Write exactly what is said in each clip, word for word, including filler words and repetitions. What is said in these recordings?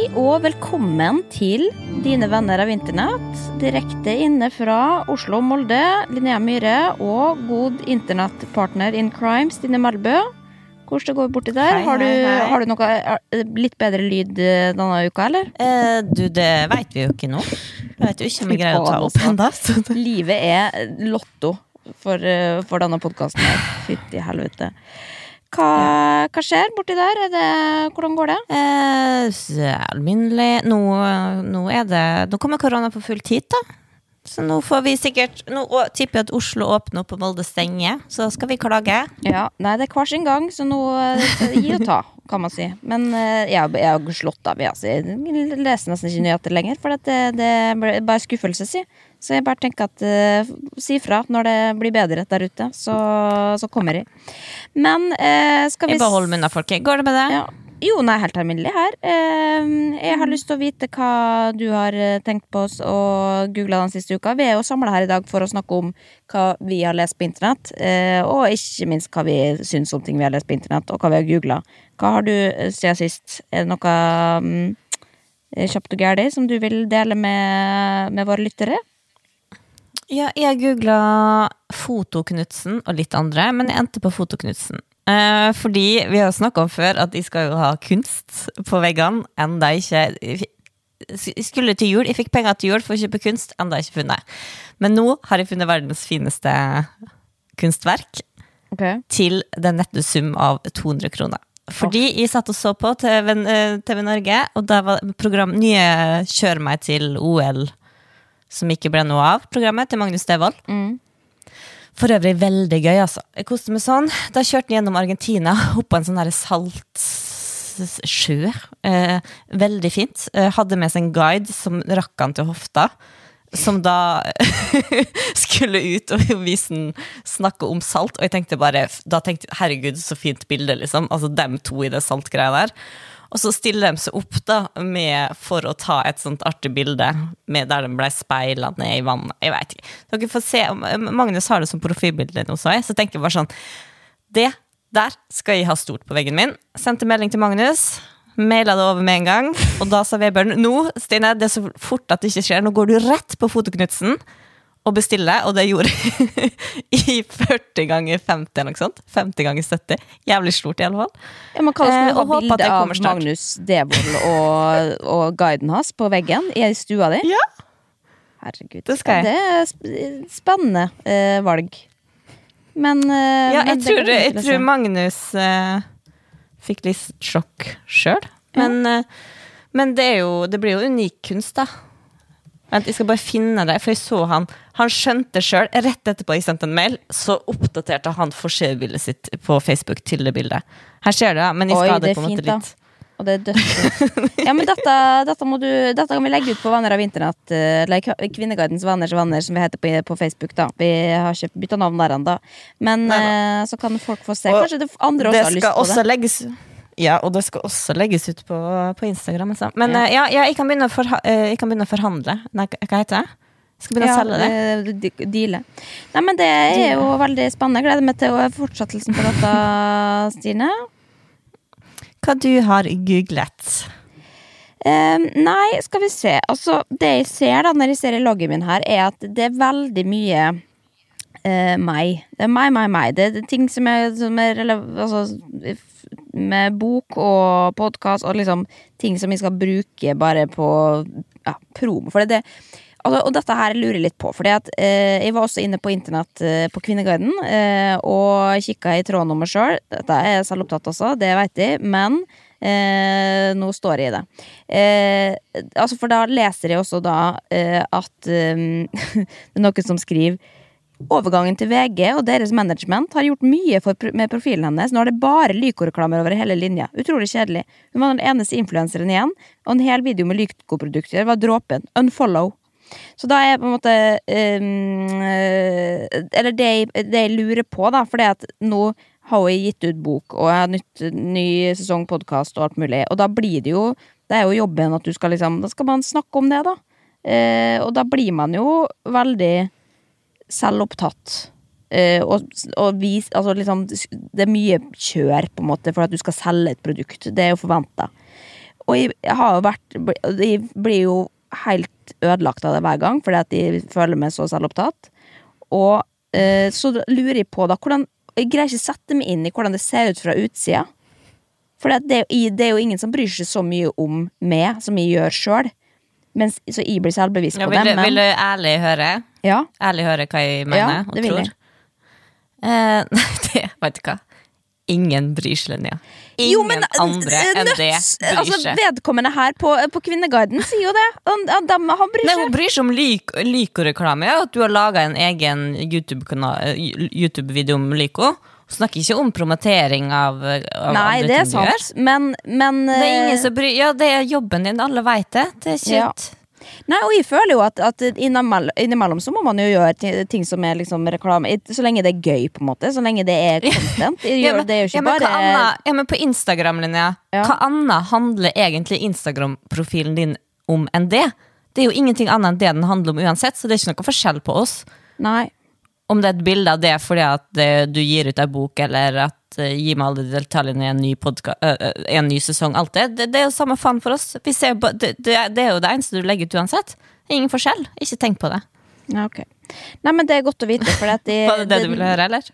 og velkommen til dine venner av internett, direkte inne fra Oslo og Molde, Linnea Myhre og god internettpartner in crime, Stine Melbø. Hvordan det går borti der? Hei, har, du, hei, hei. har du noe litt bedre lyd denne uka, eller? Eh, du, det vet vi jo ikke nå. Jeg vet jo ikke om vi greier å ta opp enda. Så det... Livet er lotto for, for denne podcasten her. Fytti helvete. Hva, hva skjer borti der? Er det, hvordan går det? Eh, så alminnelig. Nå, nå er det, nå kommer korona på full tid da. Så nå får vi sikkert, nå tipper jeg at Oslo åpner opp og Molde stenger, så skal vi klage. Ja, nei, det er hver sin gang, så nå gi og ta, kan man si. Men jeg, jeg har slått av, altså. Jeg leser nesten ikke nyheter lenger, for det, det er bare skuffelse, si. Så jeg bare tenker at uh, si fra når det blir bedre der ute, så, så kommer jeg. Men uh, skal vi... Jeg bare holder munn av folket. Går det med det? Ja. Jo, nei, helt alminnelig her. Uh, jeg har lyst til å vite hva du har tenkt på oss og googlet den siste uka. Vi er jo samlet her i dag for å snakke om hva vi har lest på internett, uh, og ikke minst hva vi synes om ting vi har lest på internett, og hva vi har googlet. Hva har du siden sist? Er det noe um, kjapt og gærlig som du vil dele med, med våre lyttere? Ja, jeg googlet Fotoknutsen og litt andre, men jeg endte på Fotoknutsen. Eh, fordi vi har snakket om før at de skal jo ha kunst på veggene, enda ikke... Jeg skulle til jul, jeg fikk penger til jul for å kjøpe kunst, enda ikke funnet. Men nå har jeg funnet verdens fineste kunstverk okay. til den nette sum av to hundre kroner. Fordi jeg satt og så på T V, T V Norge, og da var program nye Kjør meg til O L, som ikke ble noe av programmet til Magnus Devold. Mm. For øvrig veldig gøy, altså. Jeg koste meg sånn. Da kjørte jeg gjennom Argentina, opp på en sånn her salt sjø. Eh, veldig fint. Eh, hadde med seg en guide som rakk han til hofta, som da skulle ut og vise den, snakke om salt, og jeg tenkte bare, da tenkte jeg, herregud, så fint bilde, liksom. Altså, dem to i det saltgreia der. Og så stiller de seg opp da, med, for å ta et sånt artig bilde, med der de ble speilet ned i vannet. Jeg vet ikke. Dere får se, Magnus har det som profilbilde nå, så jeg, så tenker jeg bare sånn, det der skal jeg ha stort på veggen min. Sendte melding til Magnus, mailet det over med en gang, og da sa Vebjørn, nå, Stine, det er så fort at det ikke skjer, nå går du rett på Fotoknutsen, og bestille, og det gjorde jeg i førti ganger femti eller noe sånt. femti ganger sytti. Jævlig stort i alle fall. Ja, man kan Eh, ha og håper at bilde det av kommer snart. Magnus Devold og, og guiden hans på veggen i stua di. Ja. Herregud. Det skal jeg. Det er sp- spennende eh, valg. Men, eh, Ja, men jeg det tror, går jeg til å tror se. Magnus eh, fikk litt sjokk selv. Men, eh, men det, er jo, det blir jo unik kunst da. Vent, jeg skal bare finne det, for jeg så han, han skjønte selv, rett etterpå jeg sendte en mail, så oppdaterte han forsebildet sitt på Facebook til det bildet. Her ser du, ja, men jeg skal Oi, ha det det er på en måte fint, da. litt. Og det er dødt. Ja, men dette, dette, må du, dette kan vi legge ut på Venner av internett, eh, eller Kvinneguidens Venners Venner, som vi heter på, på Facebook da. Vi har ikke byttet navn der enda. Men eh, så kan folk få se. Og Kanskje det andre også det har lyst skal på også det. legges Ja, og det skal også legges ut på, på Instagram. Altså. Men Ja. ja. ja, ja jeg, kan begynne å forha eh, jeg kan begynne å forhandle. Nei, hva heter det? Jeg skal begynne å selge det. det. de- Deale. Nei, men det er jo veldig spennende. Jeg gleder meg til å- fortsettelsen på dette, Stine. Hva du har googlet? Um, nei, skal vi se. Altså, det jeg ser da, når jeg ser i loggen min her, er at det er veldig mye eh, meg. Det er meg, meg, meg. Det er ting som er, som er rele- altså, f- med bok og podcast, og liksom ting som jeg skal bruke bare på ja, promo. For det, det altså, og dette her lurer jeg litt på, fordi at eh, jeg var også inne på internett eh, på Kvinneguiden, eh, og kikket i tråden om meg selv. Dette er jeg selv opptatt også, det vet jeg, men eh, nå står jeg i det. Eh, altså, for da leser jeg også da eh, at eh, det er noen som skriver overgangen til V G og deres management har gjort mye for, med profilen hennes. Nå er det bare Lyko-reklamer over hele linja. Utrolig kjedelig. Hun var den eneste influenseren igjen, og en hel video med Lyko-produkter var dråpen. Unfollow. Så da er på en måte um, eller det jeg, det jeg lurer på da, for det at nå har jeg gitt ut bok, og jeg har nytt, ny sesong podcast og alt mulig, og da blir det jo, det er jo jobben at du skal liksom, da skal man snakke om det da. Eh, og da blir man jo veldig selvopptatt. Eh, og, og vis, altså liksom, det er mye kjør på en måte for at du skal selge et produkt. Det er jo forventet. og jeg har jo vært De blir jo helt ødelagt av det hver gang, fordi at de føler meg så selvopptatt. Og uh, så lurer jeg på da hvordan, jeg greier ikke sette meg inn i hvordan det ser ut fra utsida. For det, det er jo ingen som bryr seg så mye om meg som jeg gjør selv. Men, så jeg blir selvbevisst ja, på vil, det. Men... Vil du ærlig høre? Ja. Ærlig høre hva jeg mener ja, og tror? Eh, det vet du hva? Ingen bryr seg, Linnea. Ingen jo, men, andre enn det bryr seg. Altså, vedkommende her på, på Kvinneguiden sier jo det. Han, han, han bryr seg. Nei, hun bryr seg om Lyko, Lyko-reklame, ja, at du har laget en egen YouTube-kanal, YouTube-video om Lyko. Hun snakker ikke om promotering av, av Nei, det er sant, men, men det er ingen som bryr, ja, det er jobben din, alle vet det. Det er ikke... Ja. Nei, og jeg føler jo at, at innimellom, innimellom så må man jo gjøre ting som er liksom reklame, så lenge det er gøy på en måte, så lenge det er content. Jeg ja, gjør, men, det er jo ikke ja, men, bare... Annet, ja, men på Instagram, Linnea, ja. Hva annet handler egentlig Instagram-profilen din om enn det? Det er jo ingenting annet enn det den handler om uansett, så det er ikke noe forskjell på oss. Nei. Om det er et bilde av det fordi at det, du gir ut en bok, eller at uh, gi meg alle detaljene i en ny, podca- uh, en ny sesong, alt det, det, det er jo samme fan for oss. Vi ser, det, det, det er jo det eneste du legger ut uansett. Ingen forskjell, ikke tenk på det. Ja, ok. Nei, men det er godt å vite, for at de, Var det det du ville høre, eller?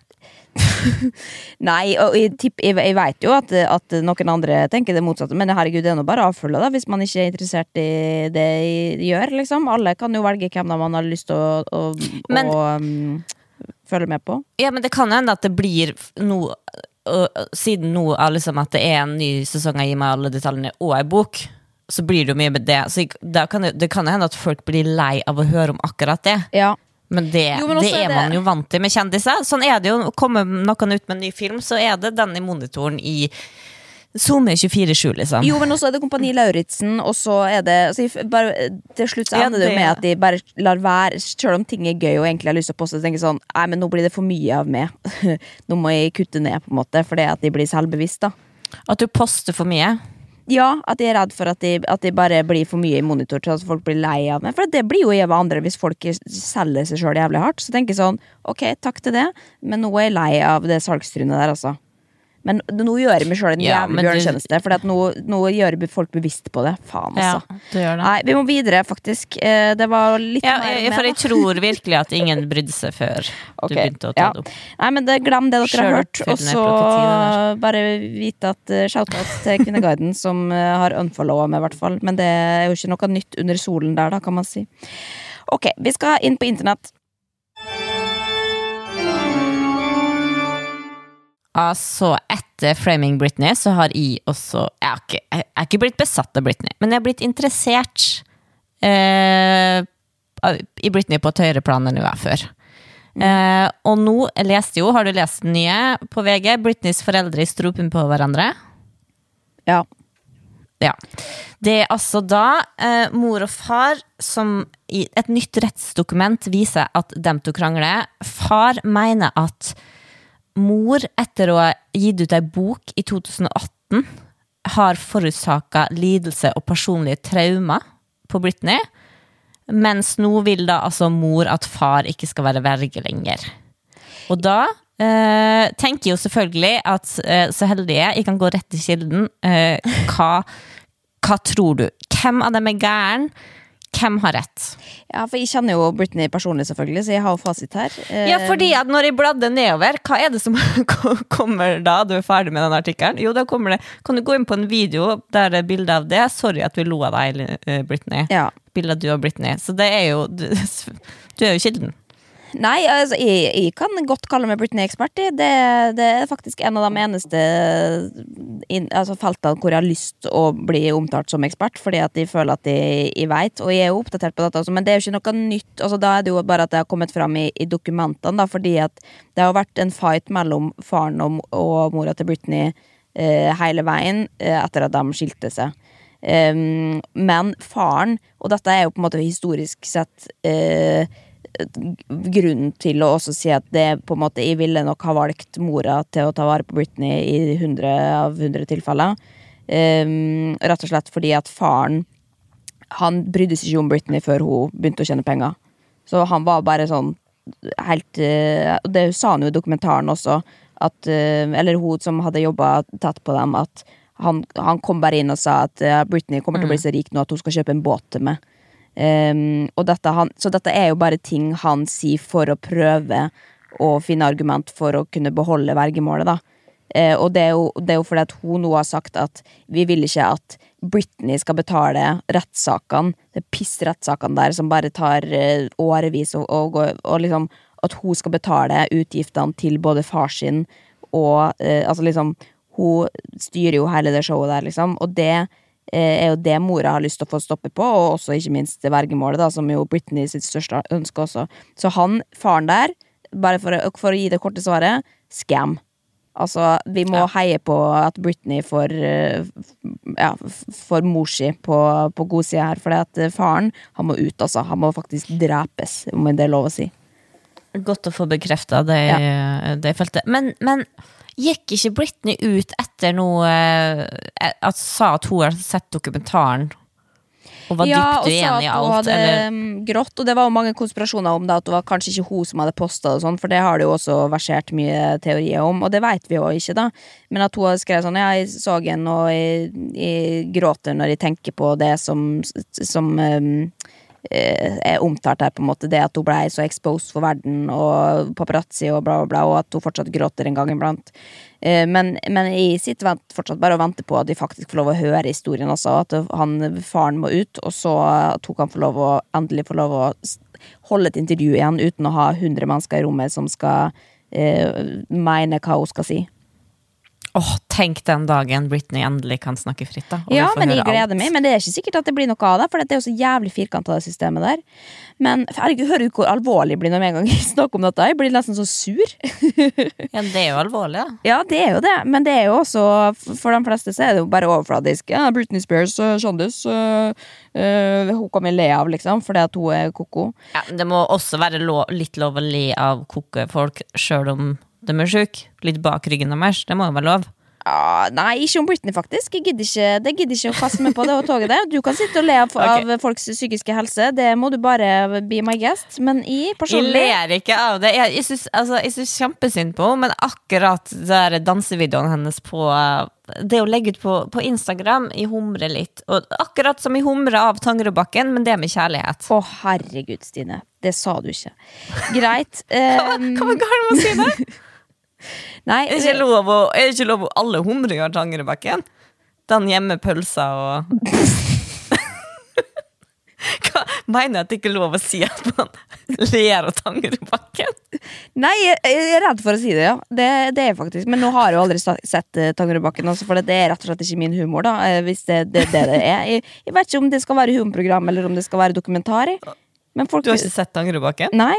Nei, og jeg, tipp, jeg, jeg vet jo at, at noen andre tenker det motsatte, men herregud, det er nå bare å avfølge da, hvis man ikke er interessert i det jeg gjør, liksom. Alle kan jo velge hvem man har lyst til å, å, men, å um, følge med på. Ja, men det kan hende at det blir noe, uh, siden nå av liksom at det er en ny sesong av Gi meg alle detaljene og en bok, så blir det jo mye med det. Så det kan, det kan hende at folk blir lei av å høre om akkurat det. Ja. Men det, jo, men det er, er man det... jo vant til med kjendiser. Sånn er det jo, kommer noen ut med en ny film, så er det den i monitoren i Zoom tjuefire sju, liksom. Jo, men også er det Kompani Lauritzen, og så er det altså, bare, til slutt så ender ja, det jo med at de bare lar være, selv om ting er gøy og egentlig har lyst til å poste, så tenker jeg sånn, nei, men nå blir det for mye av meg. Nå må jeg kutte ned på en måte, fordi at de blir selvbevisst da. At du poster for mye? Ja, at jeg er redd for at de, at de bare blir for mye i monitor til at folk blir lei av meg. For det blir jo jeg av andre hvis folk selger seg selv jævlig hardt. Så tenker jeg sånn, ok, takk til det, men nå er jeg lei av det salgstrynet der, altså. Men nå gjør jeg meg selv en ja, jævlig bjørnetjeneste, for nå, nå gjør jeg folk bevisst på det. Faen, altså. Ja, det gjør det. Nei, vi må videre, faktisk. Det var litt ja, mer for jeg tror virkelig at ingen brydde seg før okay. du begynte å ta ja. det opp. Nei, men det, glem det dere Selv har hørt, og så bare vite at uh, shoutout til Kvinneguiden som uh, har unfollowet meg i hvert fall. Men det er jo ikke noe nytt under solen der, da, kan man si. Ok, vi skal inn på internett. Altså, etter Framing Britney så har jeg også jeg har ikke, jeg er ikke blitt besatt av Britney, men jeg har blitt interessert eh, i Britney på et høyere plan enn jeg var før. Mm. Eh, og nå, jeg leste jo, har du lest den nye på V G? Britneys foreldre i strupen på hverandre? Ja. Ja. Det er altså da eh, mor og far som i et nytt rettsdokument viser at de to krangler. Far mener at mor, etter å ha gitt ut en bok i to tusen og atten, har forutsaket lidelse og personlige traumer på Britney, mens nå vil da altså mor at far ikke skal være verge lenger. Og da eh, tenker jeg jo selvfølgelig at eh, så heldig jeg, jeg kan gå rett i kilden. Eh, hva, hva tror du? Hvem av dem er gæren? Hvem har rett? Ja, for jeg kjenner jo Britney personlig selvfølgelig, så jeg har jo fasit her. Ja, fordi at når jeg bladde nedover, hva er det som kommer da du er ferdig med den artikkelen? Jo, da kommer det, kan du gå inn på en video der det er bilde av det? Sorry at vi lo av deg, Britney. Ja. Bilde av du og Britney. Så det er jo, du, du er jo kilden. Nei, altså, jeg, jeg kan godt kalle meg Britney-ekspert. Det, det er faktisk en av de eneste in, altså, feltene hvor jeg har lyst å bli omtalt som ekspert, fordi at jeg føler at jeg, jeg vet, og jeg er jo oppdatert på dette også, men det er jo ikke noe nytt. Altså, da er det jo bare at det har kommet frem i, i dokumentene, da, fordi at det har vært en fight mellom faren og, og mora til Britney eh, hele veien eh, etter at de skilte seg. Um, men faren, og dette er jo på en måte historisk sett eh, grunnen til å også si at det på en måte jeg ville nok ha valgt mora til å ta vare på Britney i hundre av hundre tilfeller um, rett og slett fordi at faren han brydde seg ikke om Britney før hun begynte å tjene penger, så han var bare sånn helt, uh, og det sa han jo i dokumentaren også at, uh, eller hun som hadde jobbet tett på dem, at han, han kom bare inn og sa at uh, Britney kommer til å bli så rik nå at hun skal kjøpe en båt til meg. Um, og dette, han, så dette er jo bare ting han sier for å prøve å finne argument for å kunne beholde vergemålet da. Uh, og det er, jo, det er jo fordi at hun nå har sagt at vi vil ikke at Britney skal betale rettssakene, det piss-rettssakene der som bare tar uh, årevis og, og, og liksom at hun skal betale utgiftene til både far sin og uh, altså liksom hun styrer jo hele det showet der liksom, og det er jo det mora har lyst til å få stoppe på, og også ikke minst vergemålet da, som jo Britney sitt største ønske også. Så han, faren der, bare for, for å gi det korte svaret, scam. Altså, vi må ja. heie på at Britney får, ja, får morsi på, på god side her, for at faren, han må ut altså, han må faktisk drepes, om det er lov å si. Godt å få bekreftet det, ja. det feltet. Men, men gikk ikke Britney ut etter noe at sa at hun har sett dokumentaren og var ja, dypt uenig i alt? Ja, og sa at hun hadde eller? grått, og det var jo mange konspirasjoner om det, at det var kanskje ikke hun som hadde postet og sånn, for det har det jo også versert mye teorier om, og det vet vi jo ikke da, men at hun har skrevet sånn, ja, jeg så en og jeg, jeg gråter når jeg tenker på det som, som um, er omtalt her på en måte, det at hun ble så exposed for verden og paparazzi og bla bla bla, og at hun fortsatt gråter en gang iblant. Men, men jeg sitter fortsatt bare og venter på at de faktisk får lov å høre historien også, at han, faren må ut, og så at hun kan få lov å, endelig få lov å holde et intervju igjen uten å ha hundre mennesker i rommet som skal eh, mene hva hun skal si. Åh, oh, tenk den dagen Britney endelig kan snakke fritt da. Ja, men jeg gleder meg, men det er ikke sikkert at det blir noe av det, for det er jo så jævlig firkant av det systemet der. Men herregud, hører du hvor alvorlig jeg blir når med en gang jeg snakker om dette? Jeg blir nesten så sur. Ja, det er jo alvorlig, ja. Ja, det er jo det, men det er jo også, for de fleste så er det jo bare overfladisk. Ja, Britney Spears, kjendis, uh, uh, hun kan vi le av liksom, fordi at hun er koko. Ja, det må også være lov, litt lov å le av koke folk, selv om de er syk, litt bak ryggen deres, det må jo være lov. Ja, nei, ikke om Britney faktisk. Jeg gidder ikke, det gidder ikke å kaste meg på det og toget det. Du kan sitte og le av, okay. av folks psykiske helse, det må du bare be my guest. Men jeg personlig Jeg ler ikke av det. Jeg, jeg synes, altså, jeg synes kjempesynd på, men akkurat der dansevideoen hennes på det å legge ut på, på Instagram, jeg humrer litt. Og akkurat som jeg humrer av Tangerudbakken, men det med kjærlighet. Å, herregud, Stine. Det sa du ikke. Greit. Um... Hva var galt med å si det? Nei, er det ikke lov å, er det ikke lov å alle humringer Tangerudbakken? Den hjemmepølsa og Hva mener jeg at det ikke er lov å si at man ler av Tangerudbakken? Nei, jeg, jeg er redd for å si det, ja. Det, det er faktisk, men nå har jeg jo aldri sett uh, Tangerudbakken også, for det er rett og slett ikke min humor da, hvis det det, det, det er. Jeg, jeg vet ikke om det skal være humorprogram eller om det skal være dokumentar. Men folk... Du har ikke sett Tangerudbakken? Nei.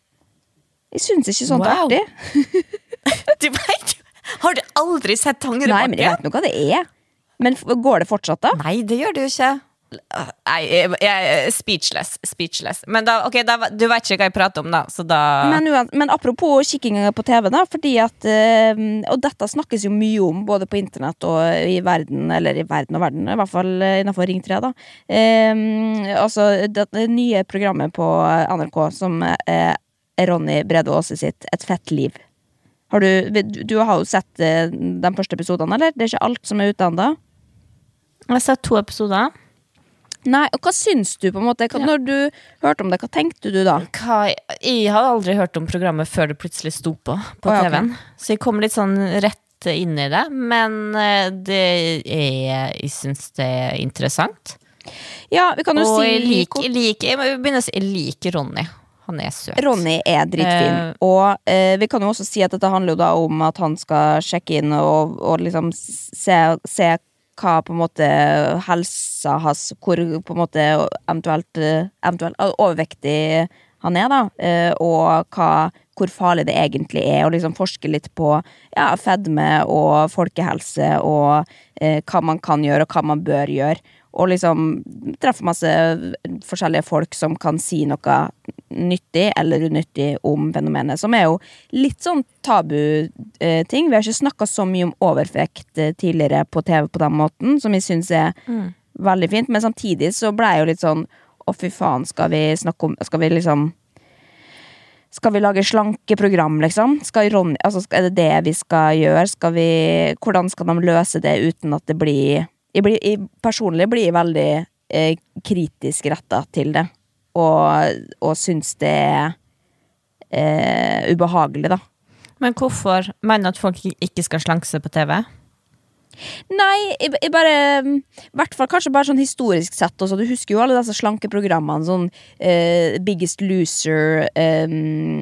Jeg synes ikke sånt wow. artig. Du vet jo, har du aldri sett Tangerudbakken? Nei, men jeg vet noe hva det er. Men går det fortsatt da? Nei, det gjør det jo ikke. Nei, jeg, jeg er speechless, speechless. Men da, ok, da, du vet ikke hva jeg prater om da, så da... Men, men apropos kikking på T V da, fordi at, og dette snakkes jo mye om, både på internett og i verden, eller i verden og verden, i hvert fall innenfor Ring tre da. Um, altså, det, det nye programmet på N R K, som er Ronny Brede Aase sitt Et fett liv. Har du, du har jo sett uh, de første episodene, eller? Det er ikke alt som er ute enda? Jeg har sett to episoder. Nei, og hva syns du på en måte? Hva, ja. Når du hørte om det, hva tenkte du da? Hva, jeg har aldri hørt om programmet før det plutselig sto på på oh, ja, T V-en. Okay. Så jeg kom litt sånn rett inn i det, men det er, jeg synes det er interessant. Ja, vi kan jo og si... jeg liker, jeg liker, jeg må begynne å si, jeg liker Ronny. Han er søt. Ronny er dritfin. Uh, og uh, vi kan jo også si at dette handler jo da om at han skal sjekke inn og, og liksom se, se hva på en måte helsa hans, hvor på en måte eventuelt, eventuelt overvektig han er da, uh, og hva, hvor farlig det egentlig er, og liksom forske litt på ja, fedme og folkehelse, og uh, hva man kan gjøre, og hva man bør gjøre. Og liksom treffer masse forskjellige folk som kan si noe nyttig eller unyttig om fenomenet, som er jo litt sånn tabu-ting. Vi har ikke snakket så mye om overvekt tidligere på T V på den måten, som jeg synes er mm. veldig fint, men samtidig så ble jeg jo litt sånn, å fy faen, skal vi snakke om, skal vi liksom skal vi lage slankeprogram, liksom? Skal Ronny, altså, er det det vi skal gjøre? Skal vi, hvordan skal de løse det uten at det blir... Jeg, blir, jeg personlig blir jeg veldig eh, kritisk rettet til det. Og, og synes det er eh, ubehagelig, da. Men hvorfor mener at folk ikke skal slanke seg på T V? Nei, jeg, jeg bare i hvert fall kanskje bare sånn historisk sett også. Du husker jo alle disse slankeprogrammene sånn uh, Biggest Loser um,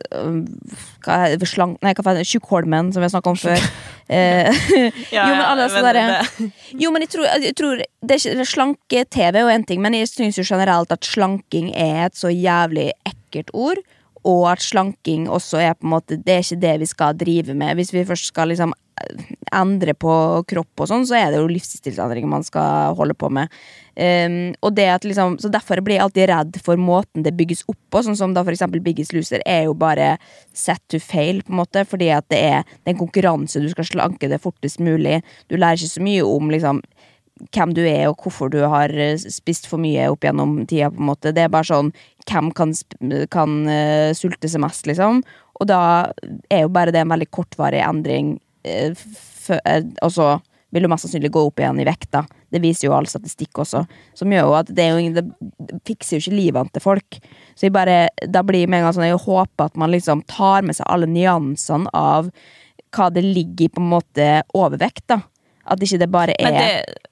uh, hva er det, slank, nei, hva er det, Tjukkholmen som vi har snakket om før uh, ja, jo, men alle disse men der, jo, men jeg tror, jeg tror det er ikke, slanke-T V og en ting, men jeg synes jo generelt at slanking er et så jævlig ekkelt ord, og at slanking også er på en måte, det er ikke det vi skal drive med. Hvis vi først skal liksom endre på kropp og sånn, så er det jo livsstilsendringer man skal holde på med. Um, og det at liksom, så derfor blir jeg alltid redd for måten det bygges opp på, sånn som da for eksempel Biggest Loser er jo bare set to fail, på en måte, fordi at det er, det er en konkurranse, du skal slanke det fortest mulig. Du lærer ikke så mye om liksom hvem du er og hvorfor du har spist for mye opp gjennom tida, på en måte. Det er bare sånn, hvem kan, kan uh, sulte seg mest, liksom. Og da er jo bare det en veldig kortvarig endring, uh, f- uh, og så vil du mest sannsynlig gå opp igjen i vekta. Det viser jo all statistikk også, som gjør jo at det, er jo ingen, det fikser jo ikke livet til folk. Så jeg bare, da blir med en gang sånn, jeg håper at man liksom tar med seg alle nyansene av hva det ligger i på en måte overvekt, da. At ikke det bare er... Men det...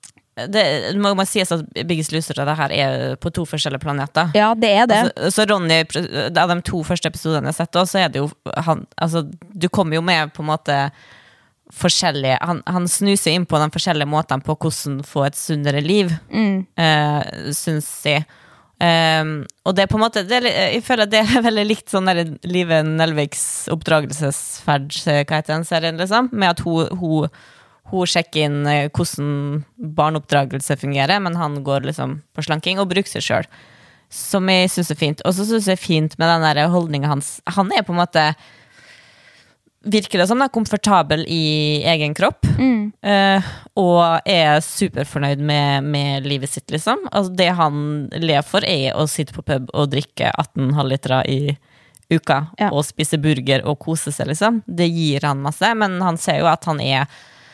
Det må man sies at Biggest Loser det her er på to forskjellige planeter. Ja, det er det. Altså, så Ronny, av de to første episodene jeg har sett også, så er det jo han, altså, du kommer jo med på en måte forskjellige, han, han snuser inn på de forskjellige måtene på hvordan få et sunnere liv, mm. eh, synes jeg. Um, og det er på en måte, det er, jeg føler at det er veldig likt sånn der Live Nelviks oppdragelsesferd, hva heter den serien, liksom, med at hun, hun Hun sjekker inn hvordan barneoppdragelse fungerer, men han går liksom på slanking og bruker seg selv, som jeg synes er fint. Og så synes jeg er fint med den der holdningen hans. Han er på en måte, virker det som, er komfortabel i egen kropp, mm. uh, og er superfornøyd med, med livet sitt, liksom. Altså det han lever for er å sitte på pub og drikke atten halvliter i uka, ja. Og spise burger og kose seg, liksom. Det gir han masse, men han ser jo at han er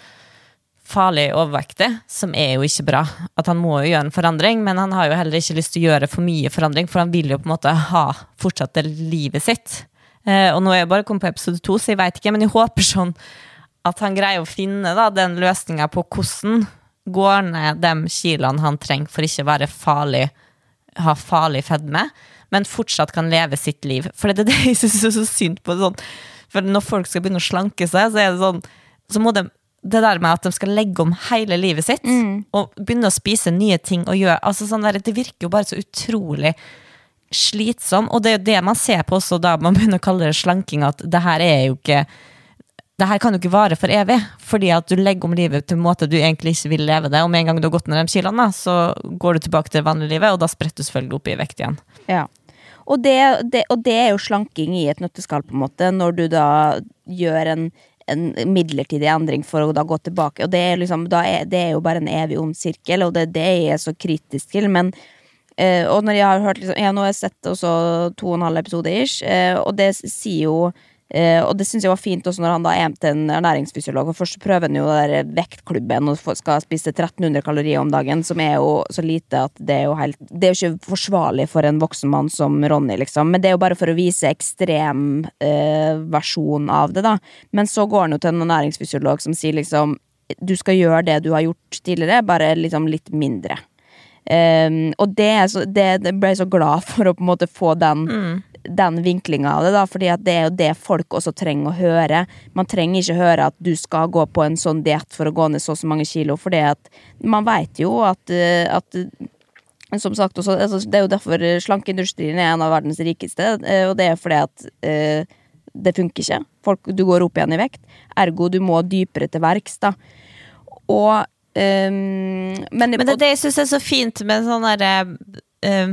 farlig overvektig, som er jo ikke bra. At han må jo gjøre en forandring, men han har jo heller ikke lyst til å gjøre for mye forandring, for han vil jo på en måte ha fortsatt det livet sitt. Eh, og nå er jeg bare kommet på episode to, så jeg vet ikke, men jeg håper sånn at han greier å finne da, den løsningen på hvordan går ned de kiloene han trenger for ikke å være farlig, ha farlig fedme, men fortsatt kan leve sitt liv. For det er det jeg synes er så synd på. Sånn. For når folk skal begynne å slanke seg, så er det sånn, så må de det der med at de skal legge om hele livet sitt, mm. og begynne å spise nye ting og gjøre, altså sånn der, det virker jo bare så utrolig slitsom, og det er jo det man ser på også da man begynner å kalle det slanking, at det her er jo ikke, det her kan jo ikke vare for evig, fordi at du legger om livet til en måte du egentlig ikke vil leve det, og med en gang du har gått ned de kiloene, så går du tilbake til det vanlige livet, og da spretter du selvfølgelig opp i vekt igjen. Ja, og det, det, og det er jo slanking i et nøtteskall på en måte, når du da gjør en en midlertidig endring for å da gå tilbake, og det er, liksom, da er, det er jo bare en evig ond sirkel, og det er det jeg er så kritisk til, men eh, og når jeg har hørt liksom, ja, nå har jeg sett også to og en halv episode ish, eh, og det sier jo eh, og det synes jeg var fint også når han da er til en ernæringsfysiolog, og først prøver han jo der vektklubben og skal spise tretten hundre kalorier om dagen, som er jo så lite at det er jo helt, det er jo ikke forsvarlig for en voksen mann som Ronny liksom, men det er jo bare for å vise ekstrem eh, versjon av det da, men så går han jo til en ernæringsfysiolog som sier liksom, du skal gjøre det du har gjort tidligere, bare liksom litt mindre. Um, og det, er så, det, det ble jeg så glad for å på en måte få den mm. den vinklinga av det da, fordi at det er jo det folk også trenger å høre. Man trenger ikke høre at du skal gå på en sånn diett for å gå ned så så mange kilo, for det at man vet jo at, at som sagt også, altså, det er jo derfor slankeindustrien er en av verdens rikeste, og det er fordi at uh, det funker ikke. Folk, du går opp igjen i vekt, ergo du må dypere til verks da. Og um, men, men det, det jeg synes er så fint med sånn der um,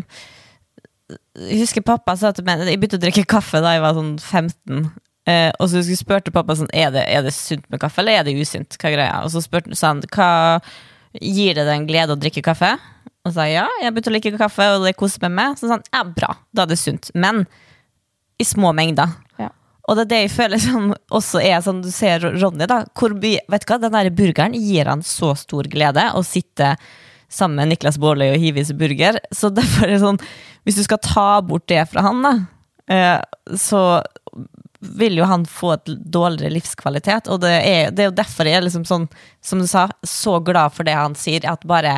jeg husker pappa sa til meg, jeg begynte å drikke kaffe da jeg var sånn femten, eh, og så jeg spurte pappa sånn, er det, er det sunt med kaffe, eller er det usunt, hva er greia? Og så spurte han, hva gir det deg en glede å drikke kaffe? Og så sa jeg, ja, jeg begynte å like kaffe, og det koser med meg. Så sa han, ja, bra, da er det sunt. Men i små mengder. Ja. Og det er det jeg føler som også er sånn, du ser Ronny da, hvor, vet du hva, den der burgeren gir han så stor glede å sitte sammen med Niklas Baarli og hive i seg burger, så derfor er det sånn, hvis du skal ta bort det fra han da, så vil jo han få et dårligere livskvalitet, og det er, det er jo derfor jeg er liksom sånn, som du sa, så glad for det han sier, at bare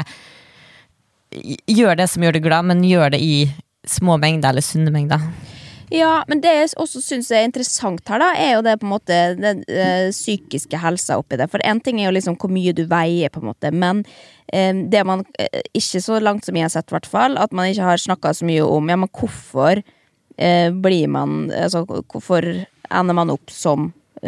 gjør det som gjør det glad, men gjør det i små mengder eller sunne mengder. Ja, men det jeg også synes er interessant her da, er jo det på en måte den uh, psykiske helsa oppi det. For en ting er jo liksom hvor mye du veier på en måte, men um, det man uh, ikke så langt som jeg har sett i hvert fall, at man ikke har snakket så mye om, ja, men hvorfor uh, blir man, altså hvorfor ender man opp som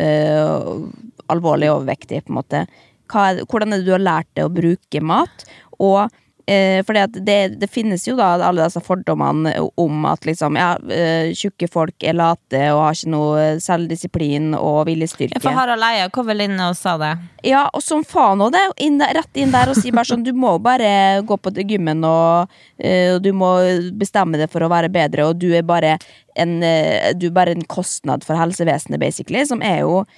uh, alvorlig overvektig på en måte. Hva er, hvordan er det du har lært det å bruke mat, og Eh, for det, det finnes jo da alle disse fordommene om at liksom, ja, eh, tjukke folk er late og har ikke noe selvdisiplin og viljestyrke. Jeg får Harald Eia kom vel inn og sa det. Ja, og som faen og det, inn, rett inn der og si bare sånn, du må bare gå på gymmen og eh, du må bestemme det for å være bedre, og du er bare en, eh, du er bare en kostnad for helsevesenet basically, som er jo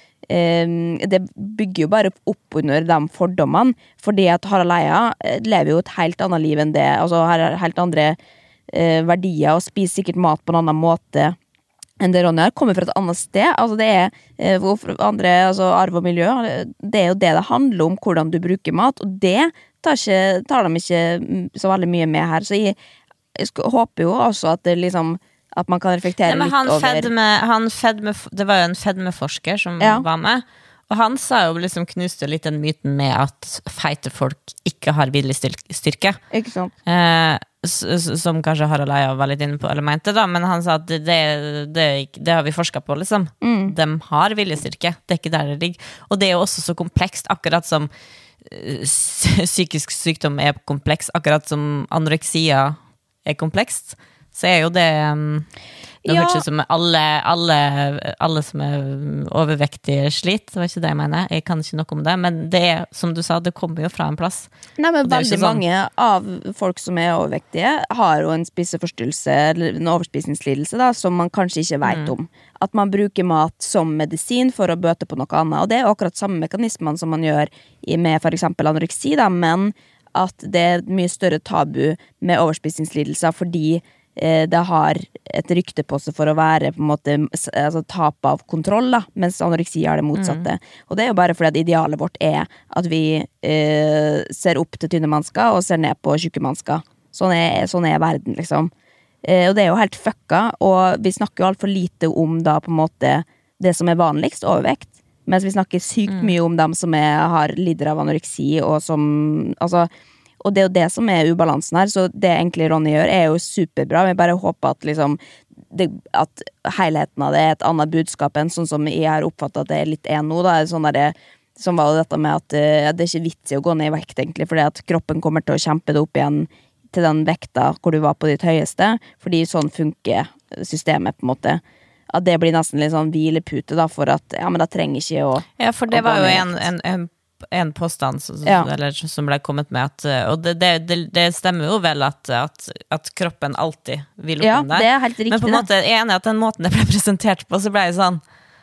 Um, det bygger jo bare opp under de fordommene, fordi at Harald Eia lever jo et helt annet liv enn det, altså har helt andre uh, verdier og spiser sikkert mat på en annen måte enn det Ronny har, kommer fra et annet sted, altså det er uh, andre, altså arv og miljø, det er jo det det handler om, hvordan du bruker mat, og det tar, ikke, tar de ikke så veldig mye med her, så jeg, jeg skal, håper jo også at det liksom at man kan reflektere Nei, litt han over fedme, han fedme, det var jo en fedmeforsker som ja. Var med, og han sa jo liksom knuste litt den myten med at feite folk ikke har viljestyrke. Ikke sant? Eh, som kanskje Harald Eia var litt inne på, eller mente da, men han sa at det, det, det, det har vi forsket på liksom. Mm. De har viljestyrke, det er ikke der det ligger. Og det er jo også så komplekst, akkurat som uh, psykisk sykdom er kompleks, akkurat som anoreksia er komplekst. Så er jo det um, det ja. høres ut som alle, alle, alle som er overvektige slit, det var ikke det jeg mener, jeg kan ikke noe om det, men det er, som du sa, det kommer jo fra en plass. Nei, men veldig sånn. Mange av folk som er overvektige har jo en spiseforstyrrelse, eller en overspisingslidelse da, som man kanskje ikke vet mm. om. At man bruker mat som medisin for å bøte på noe annet, og det er akkurat samme mekanismen som man gjør med for eksempel anoreksi, da, men at det er mye større tabu med overspisingslidelser, fordi det har et rykte på seg for å være på en måte altså, tap av kontroll da, mens anoreksi er det motsatte mm. og det er jo bare fordi at idealet vårt er at vi eh, ser opp til tynne mennesker og ser ned på tjukke mennesker sånn er, sånn er verden liksom eh, og det er jo helt fucka og vi snakker jo alt for lite om da på en måte det som er vanligst, overvekt mens vi snakker sykt mm. mye om dem som er, har lider av anoreksi og som, altså og det er jo det som er ubalansen her, så det egentlig Ronny gjør er jo superbra, men jeg bare håper at liksom, det, at helheten av det er et annet budskap enn sånn som jeg har oppfattet at det er litt en nå, da, sånn der, som var jo dette med at uh, det er ikke vits i å gå ned i vekt egentlig, fordi at kroppen kommer til å kjempe det opp igjen til den vekta hvor du var på ditt høyeste, fordi sånn funker systemet på en måte, at det blir nesten litt sånn hvilepute da, for at, ja, men da trenger ikke å Ja, for det var jo en, en, en en påstand som, ja. eller, som ble kommet med at, og det, det, det, det stemmer jo vel at, at, at kroppen alltid vil opp ja, om det. det er helt riktig. Men på en måte, jeg er enig at den måten det ble presentert på, så ble jeg sånn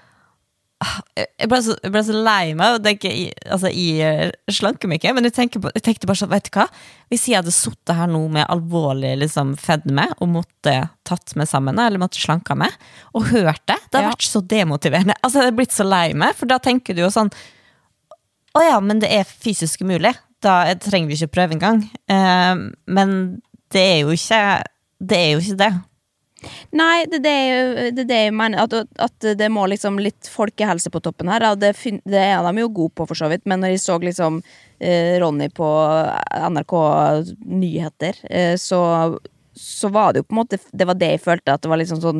jeg ble så, jeg ble så lei meg, og det er ikke, altså jeg slanker meg ikke, men jeg, tenker på, jeg tenkte bare sånn, vet du hva? Hvis jeg hadde suttet her nå med alvorlig liksom, fedme, og måtte tatt meg sammen, eller måtte slanke meg, og hørt det, det har ja. Vært så demotiverende. Altså, jeg har blitt så lei meg, for da tenker du jo sånn Å ja, men det er fysisk umulig. Da trenger vi ikke prøve en gang. Uh, men det er jo ikke det. Er jo ikke det. Nei, det, det er jo det, det jeg mener. At, at det må liksom litt folkehelse på toppen her. Det, det er de jo god på for så vidt. Men når jeg så liksom uh, Ronny på N R K Nyheter, uh, så, så var det jo på en måte det var det jeg følte. At det var liksom sånn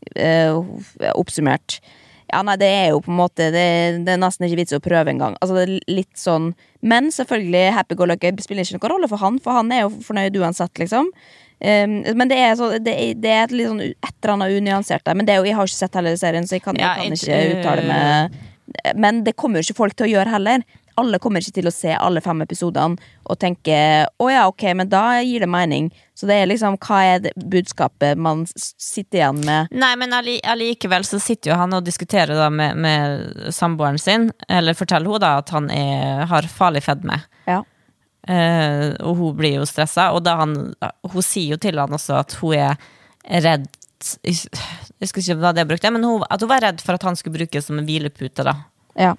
uh, oppsummert. Ja, nei, det er jo på en måte det, det er nesten ikke vits å prøve en gang altså det er litt sånn men selvfølgelig happy-go-lucky spiller ikke noen rolle for han for han er jo fornøyd uansett liksom um, men det er, så, det, det er et litt sånn et eller annet unyansert der men det er jo, jeg har ikke sett hele serien så jeg kan, ja, jeg kan ikke uttale meg men det kommer jo ikke folk til å gjøre heller alle kommer ikke til å se alle fem episodene og tenke, å ja, ok, men da gir det mening. Så det er liksom, hva er det budskapet man s- sitter igjen med? Nei, men alli- allikevel så sitter jo han og diskuterer da med, med samboeren sin, eller forteller hun da at han er, har farlig fedme. Ja. Eh, og hun blir jo stresset, og da han, hun sier jo til han også at hun er redd, jeg husker ikke hva det brukte, men hun, at hun var redd for at han skulle bruke som en hvilepute da. Ja.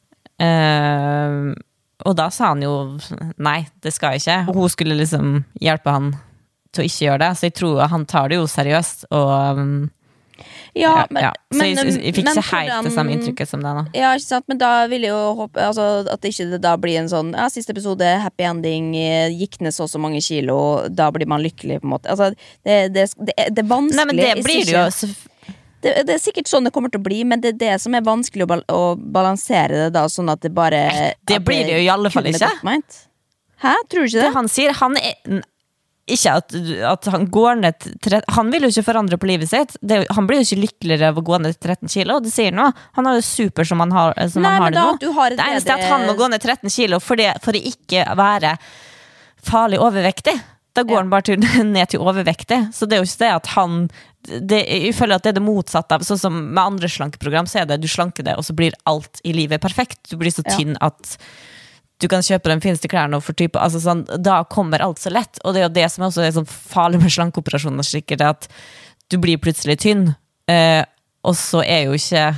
Eh, og da sa han jo, nei, det skal jeg ikke. Og hun skulle liksom hjelpe han til å ikke gjøre det, så jeg tror han tar det jo seriøst, og um, Ja, ja, men, ja. Så jeg, jeg, jeg fikk men ikke helt det hvordan- samme inntrykket som det nå. Ja, ikke sant, men da vil jeg jo håpe altså, at det ikke det da blir en sånn ja, siste episode, happy ending, eh, gikk ned så og så mange kilo, da blir man lykkelig på en måte. Altså, det, det, det, er- det er vanskelig. Nei, men det jeg blir sier det jo ikke- så- det, det er sikkert sånn det kommer til å bli, men det er det som er vanskelig å, bal å balansere det da, sånn at det bare det at blir det jo i alle fall kun er ikke. godt ment. Hæ? Tror du ikke Det det? han sier, han er n- ikke at, at han går ned til tre- han vil jo ikke forandre på livet sitt. Det, er jo- han blir jo ikke lykkeligere av å gå ned til tretten kilo. Det sier noe. Han har det super som han har, som Nei, han har men det da nå. at du har et Det eneste er at bedre- han må gå ned tretten kilo for, det, for å ikke være farlig overvektig. Da går Ja. han bare til, ned til overvektig. Så det er jo ikke det at han det, Jeg føler at det er det motsatte av sånn som med andre slankeprogram, så er det du slanker det, og så blir alt i livet perfekt. Du blir så Ja. tynn at du kan kjøpe de fineste klærne og fortype, altså sånn, da kommer alt så lett, og det er jo det som også er sånn farlig med slankeoperasjoner sikkert, at du blir plutselig tynn, eh, og så er jo ikke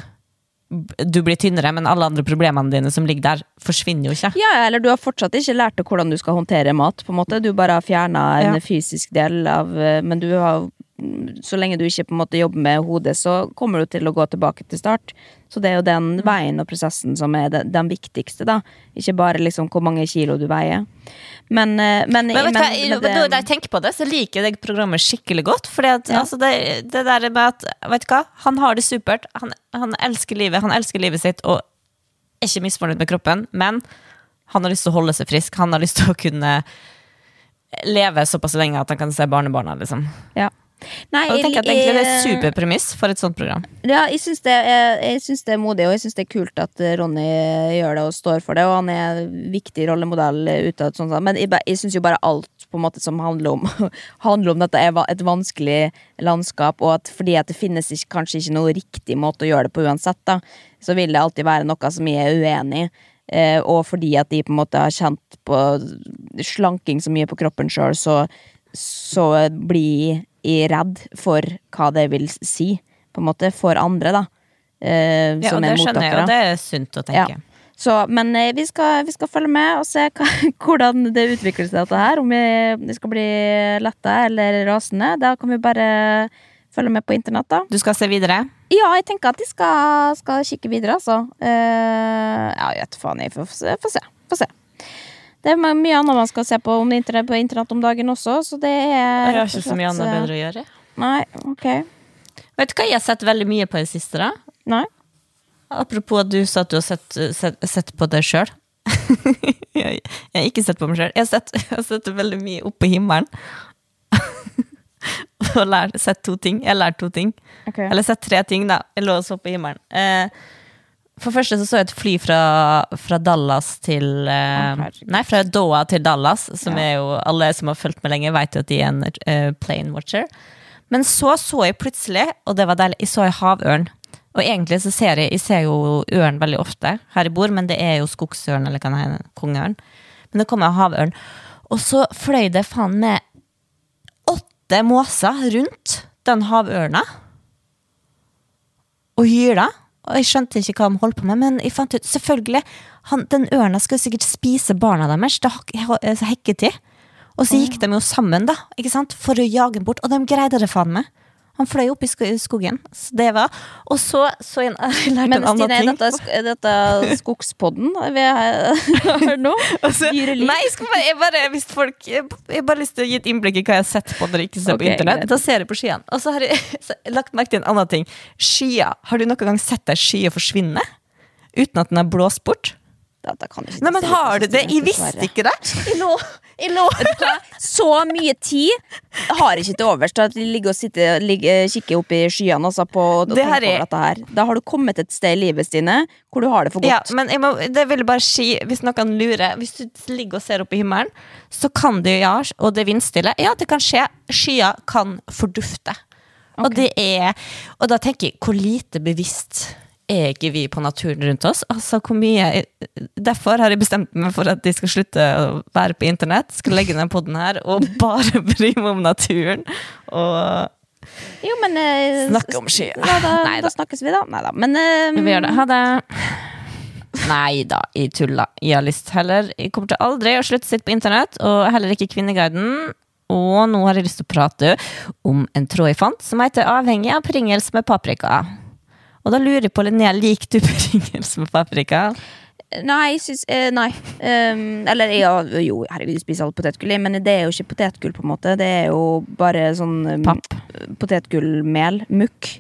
du blir tynnere, men alle andre problemene dine som ligger der, forsvinner jo ikke. Ja, eller du har fortsatt ikke lært deg hvordan du skal håndtere mat, på en måte. Du bare har fjernet en Ja. fysisk del av, eh, men du har, så lenge du ikke på en måte jobber med hodet, så kommer du til å gå tilbake til start. Så det er jo den veien og prosessen som er den, den viktigste da. Ikke bare liksom hvor mange kilo du veier. Men, eh, men, Men vet du hva, men- jeg- men da jeg tenker på det, så liker jeg det programmet skikkelig godt, fordi at, Ja. altså, det, det der med at, vet du hva, han har det supert, han, han elsker livet, han elsker livet sitt, og er ikke misfornøyd med kroppen, men han har lyst til å holde seg frisk, han har lyst til å kunne leve såpass lenge at han kan se barnebarna, liksom. ja. Nei, Og jeg tenker at egentlig det er jeg- superpremiss for et sånt program. Ja, jeg syns det, er- jeg syns det er modig, og jeg syns det er kult at eh, Ronny gjør det og står for det, og han er en viktig rollemodell utad, sånn, sånn. Men jeg, ba- jeg syns jo bare alt på en måte som handler om handler om dette er va- et vanskelig landskap, og at fordi at det finnes ikke, kanskje ikke noe riktig måte å gjøre det på uansett, da, så vil det alltid være noe som jeg er uenig i. Eh, og fordi at de på en måte har kjent på slanking så mye på kroppen sjøl, så, så blir jeg redd for hva det vil si, på en måte, for andre, da. Eh, Ja, og som det er skjønner jeg, mottakere. og det er sunt å tenke. Så, men eh, vi, skal, vi skal følge med og se hva, hvordan det utvikler seg dette her. Om vi, det skal bli letta eller rasende. Da kan vi bare følge med på internett, da. Du skal se videre? Ja, jeg tenker at de skal, skal kikke videre, altså. Eh, ja, jeg vet faen, jeg får se. Får se, får se. Det er mye annet man skal se på, om internett, på internett om dagen også, så det er Jeg har ikke så mye annet bedre å gjøre. Nei, ok. Vet du hva jeg har sett veldig mye på i det siste da? Nei. Apropos at du sa at du har sett, sett, sett på deg selv. jeg, jeg har ikke sett på meg selv. Jeg har sett, jeg har sett veldig mye opp på himmelen. Og lært, sett to ting. Jeg har lært to ting. Ok. Eller sett tre ting da. Jeg lå og så på himmelen. Eh, for første så så jeg et fly fra, fra Dallas til eh, Å, herregud. Nei, fra Doha til Dallas, som Ja. er jo alle som har fulgt med lenge vet jo at de er en eh, plane watcher. Men så så jeg plutselig, og det var deilig, jeg så en havørn. Og egentlig så ser jeg, jeg ser jo ørn veldig ofte her jeg bor, men det er jo skogsørn, eller kan det hende kongeørn. Men det kom en havørn. Og så fløy det faen med åtte måser rundt den havørna. Og hyla. Og jeg skjønte ikke hva de holdt på med, men jeg fant ut, selvfølgelig, han, den ørna skulle sikkert spise barna deres, det har hekketid. Og så gikk de jo sammen da, ikke sant, for å jage den bort, og de greide det faen med. Han fløy opp i sko- skogen, så det var, og så, så jeg, jeg lærte Men en annen Stine, er ting. dette, sk- er dette skogspodden vi har har nå? Altså, Dyreliv? nei, jeg, skal bare, jeg, bare, hvis folk, jeg, jeg bare lyst til å gi et innblikk i hva jeg har sett på når jeg ikke ser Ok, på internett. greit. Da ser jeg på skyene. Og så har jeg, så har jeg lagt merke til en annen ting. Skyer. Har du noen gang sett deg skyer forsvinne? Uten at den har blåst bort? Dette kan jeg ikke Nei, men si, har du altså, det? Jeg dessverre. visste ikke det. Jeg lå, jeg lå. Så mye tid har jeg ikke til overs til at vi ligger og sitter, ligger, kikker opp i skyene altså, på og Det her tenker er- over dette her. Da har du kommet et sted i livet, Stine, hvor du har det for Ja, godt. men jeg må, det vil jeg bare si, hvis noen lurer, hvis du ligger og ser opp i himmelen, så kan det, ja, og det er vindstille, ja, det kan skje, skyer kan fordufte. Og Ok. det er, og da tenker jeg, hvor lite bevisst er ikke vi på naturen rundt oss? Altså, hvor mye, derfor har jeg bestemt meg for at de skal slutte å være på internett, skal legge ned podden her, og bare bry meg om naturen, og Jo, men eh, snakke om skyer. Ja, da, Neida. da snakkes vi da. Neida, men eh, Vi gjør det. Ha det. Nei da, jeg tulla. Jeg har lyst heller. Jeg kommer til aldri å slutte å sitte på internett, og heller ikke Kvinneguiden. Og nå har jeg lyst til å prate om en tråd jeg fant, som heter Avhengig av Pringles med paprika. Og da lurer jeg på, Linnea, liker du Pringles med paprika? Nei, jeg syns eh, Nei. Um, eller ja, jo, herregud, jeg spiser alt potetgull i, men det er jo ikke potetgull, på en måte. Det er jo bare sånn um, Papp. potetgullmel, mukk,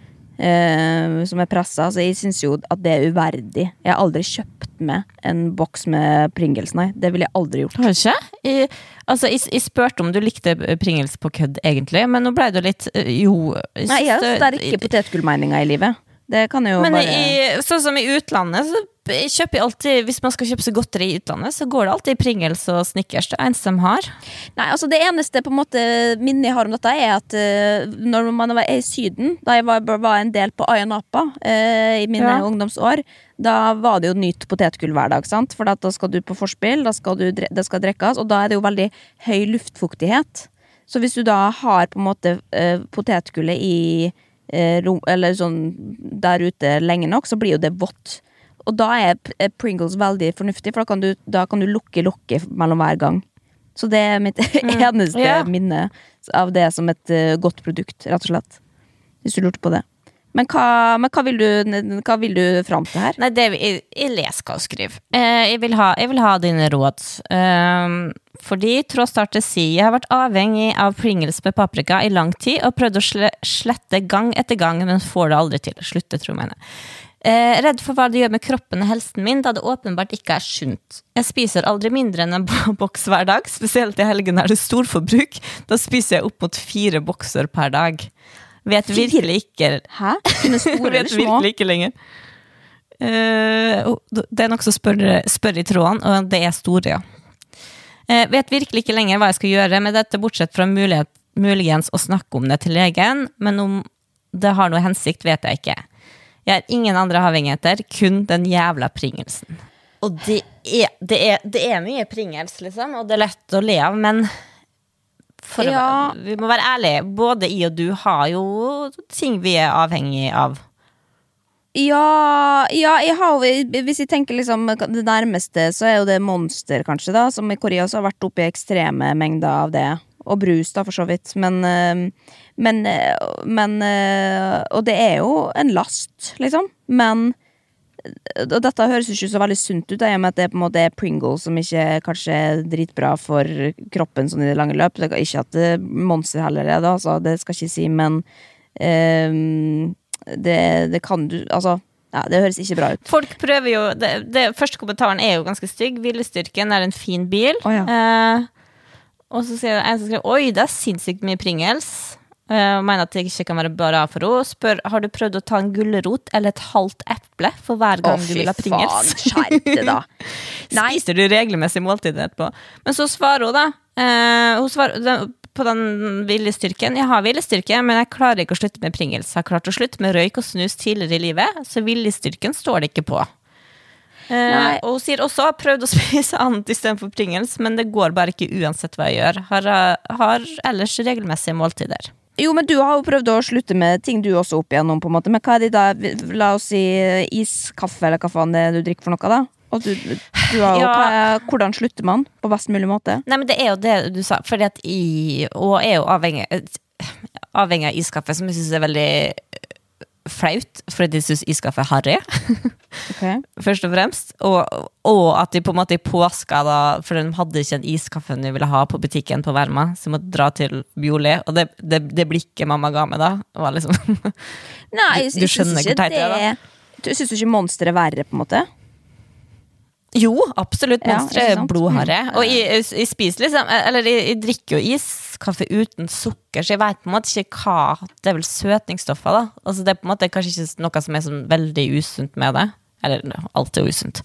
eh, som er pressa. Så jeg syns jo at det er uverdig. Jeg har aldri kjøpt med en boks med Pringles, nei. Det ville jeg aldri gjort. Har du ikke? Jeg, altså, jeg, jeg spurte om du likte Pringles på kødd, egentlig, men nå ble det litt eh, Jo. jeg Nei, jeg synes har sterke potetgullmeninger i livet. Det kan jo Men bare i, sånn som i utlandet, så kjøper jeg alltid, hvis man skal kjøpe seg godteri i utlandet, så går det alltid Pringles og Snickers. Det er eneste de har. Nei, altså det eneste på en måte minnet jeg har om dette er at uh, når man var i Syden, da jeg var, var en del på Ayia Napa uh, i mine Ja. ungdomsår, da var det jo nytt potetgull hver dag, sant? For at da skal du på forspill, da skal du, dre- det skal drekkes, og da er det jo veldig høy luftfuktighet. Så hvis du da har på en måte uh, potetgullet i uh, rom, eller sånn der ute lenge nok, så blir jo det vått. Og da er P- eh, Pringles veldig fornuftig, for da kan du, da kan du lukke lokket mellom hver gang. Så det er mitt eneste Ja. minne av det som et eh, godt produkt, rett og slett. Hvis du lurte på det. Men hva, men hva, vil, du, hva vil du fram til her? Nei, det, jeg, jeg leser hva hun skriver. Eh, jeg, vil ha, jeg vil ha dine råd. Um, fordi Trådstarter sier jeg har vært avhengig av Pringles med paprika i lang tid, og prøvd å sle, slette gang etter gang, men får det aldri til. Slutte, tror jeg mener. Eh, redd for hva det gjør med kroppen og helsen min, da det åpenbart ikke er sunt. Jeg spiser aldri mindre enn en bo- boks hver dag, spesielt i helgen er det storforbruk. Da spiser jeg opp mot fire bokser per dag. Vet Fire? virkelig ikke Hæ? Kunne store eller Vet små? virkelig ikke lenger. Eh, oh, det er noe som spør, spør i tråden, og det er store, ja. Eh, vet virkelig ikke lenger hva jeg skal gjøre med dette, bortsett fra mulighet, muligens å snakke om det til legen, men om det har noe hensikt, vet jeg ikke. Jeg har ingen andre avhengigheter, kun den jævla Pringelsen. Og det er, det er, det er mye Pringels, liksom, og det er lett å le av, men for Ja. å, vi må være ærlige, både I og du har jo ting vi er avhengig av. Ja, ja jeg har, jo- hvis jeg tenker liksom det nærmeste, så er jo det Monster, kanskje, da, som i Korea så har vært oppe i ekstreme mengder av det. Og brus, da, for så vidt. Men, eh, men, eh, men eh, Og det er jo en last, liksom. Men Og dette høres jo ikke så veldig sunt ut, da, i og med at det på en måte er Pringles, som ikke kanskje er dritbra for kroppen sånn i det lange løp. Det er ikke at eh, Monster heller er det, altså, det skal jeg ikke si, men eh, det, det kan du Altså, ja, det høres ikke bra ut. Folk prøver jo, det, det første kommentaren er jo ganske stygg. Viljestyrken er en fin bil. Å, ja. eh, og så sier en som skriver, oi, det er sinnssykt mye Pringles. Uh, og mener at det ikke kan være bra for henne. Spør, har du prøvd å ta en gullerot eller et halvt eple for hver gang Å, du fy vil ha Pringles? faen, skjerp det da. Nei. Spiser du regelmessig måltid etterpå? Men så svarer hun da, eh, hun svarer den, på den viljestyrken, jeg har viljestyrke, men jeg klarer ikke å slutte med Pringles. Jeg har klart å slutte med røyk og snus tidligere i livet, så viljestyrken står det ikke på. Eh, og hun sier også, har prøvd å spise annet i stedet for Pringles, men det går bare ikke uansett hva jeg gjør. Har, har ellers regelmessige måltider. Jo, men du har jo prøvd å slutte med ting du også opp igjennom, på en måte. Men hva er det da? La oss si iskaffe, eller hva faen det er du drikker for noe, da? Og du, du har jo, Ja. hva er, hvordan slutter man på best mulig måte? Nei, men det er jo det du sa, fordi at jeg, og er jo avhengig, avhengig av iskaffe, som jeg synes er veldig flaut, fordi jeg synes iskaffe er harry, Okay. først og fremst, og, og at de på en måte i påska da, for de hadde ikke en iskaffen de ville ha på butikken på Verma, så jeg måtte dra til Bioli, og det, det, det blikket mamma ga meg da, var liksom, Nei, Du- jeg, du jeg synes skjønner ikke hvor teit det er, det. Du synes ikke Monster er verre, på en måte? Jo, absolutt, Ja, Monster ikke er sant? blodharre. Mm. Og jeg, jeg spiser liksom, eller jeg, jeg drikker jo iskaffe uten sukker, så jeg vet på en måte ikke hva, det er vel søtningsstoffer da. Altså det er på en måte kanskje ikke noe som er sånn veldig usunt med det. Eller alt er usunt.